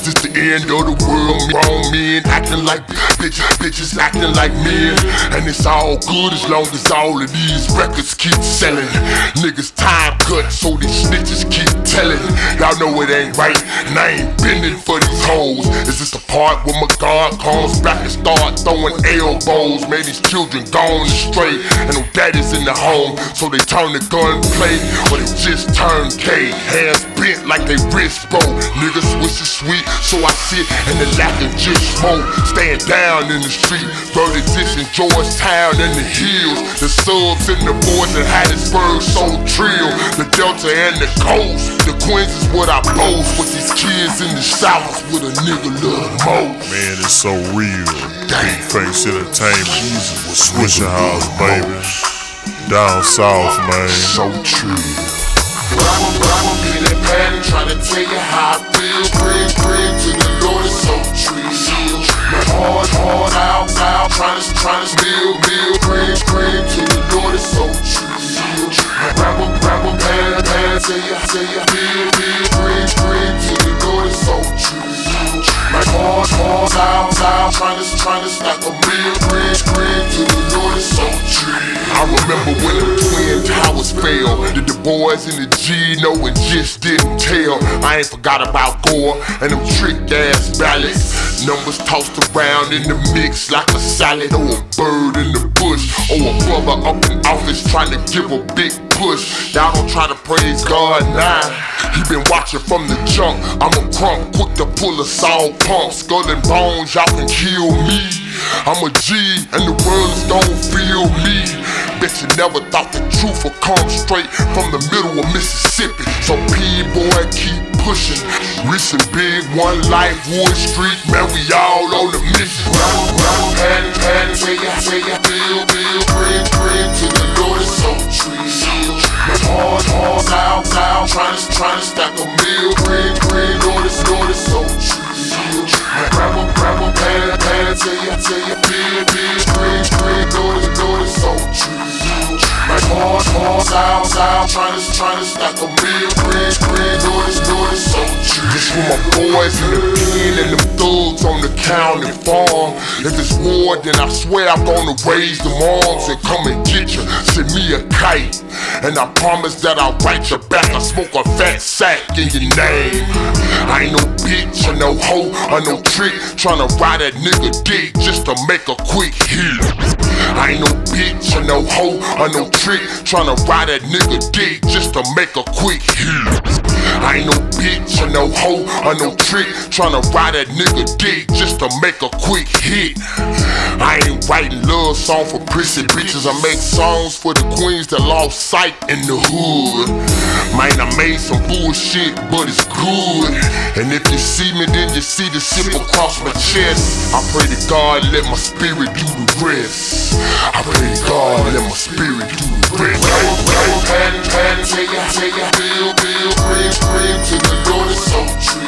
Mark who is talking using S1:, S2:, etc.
S1: this the end of the world? Grown men acting like bitches acting like men. And it's all good as long as all of these records keep selling. Niggas time cut so these snitches keep telling. Y'all know it ain't right, and I ain't bending for these hoes. Is this the part where my God comes back and start throwing elbows? Man, these children gone astray, and no daddies in the home, so they turn to gunplay, or they just turn K. Hands bent like they wrist broke. Niggas wish it's sweet, so I sit in the lack and just smoke. Stand down in the street, Birdie Ditch in Georgetown and the hills. The subs and the boys in Hattiesburg so trill. The Delta and the coast, the Queens is what I boast. With these kids in the South is what a nigga love most.
S2: Man, it's so real. Big Face Entertainment, Swishahouse, baby. Down south, man.
S1: So true. I'm in that pattern, trying to tell you how I feel. Pray to the Lord, it's so true. My hard out, trying to steal. Pray to the Lord, it's so true. Rapper, pan, tell you, feel. Pray to the Lord, it's so true. My hard out, trying to stack a meal. Pray to the Lord, it's so true. I remember when the Twin Towers fell. Did the boys in the G know and just didn't tell? I ain't forgot about Gore and them trick ass ballads. Numbers tossed around in the mix like a salad, or a bird in the bush, or a brother up in office trying to give a big push. Y'all don't try to praise God now. He been watching from the jump. I'm a crump, quick to pull a saw pump. Skull and bones, y'all can kill me. I'm a G and the world is gon' feel me. Bet you never thought the truth would come straight from the middle of Mississippi. So P-boy keep pushing. Recent big one life, Wood Street, man, we all on the mission. Pan, tell ya, feel. Pray to the Lord, it's so true. My hard out, trying to stack a meal. Pray, Lord, it's so true. Rapper, pan, tell ya, feel. Pray, Lord, it's so true. My hard out, trying to stack a meal. Pray, Lord, it's so true. This for my boys in the pen and them thugs on the county farm. If it's war, then I swear I'm gonna raise them arms and come and get you. Send me a kite, and I promise that I'll write your back. I smoke a fat sack in your name. I ain't no bitch or no hoe or no trick tryna ride that nigga dick just to make a quick hit. I ain't no bitch or no hoe or no trick tryna ride that nigga dick just to make a quick hit. I ain't no bitch or no hoe or no trick tryna ride that nigga dick just to make a quick hit. I ain't writing love songs for prissy bitches. I make songs for the queens that lost sight in the hood. Man, I made some bullshit, but it's good. And if you see me, then you see the sip across my chest. I pray to God, let my spirit do the rest. I pray to God, let my spirit do the rest. Pan, tell ya, feel. Pray to the Lord, it's so true.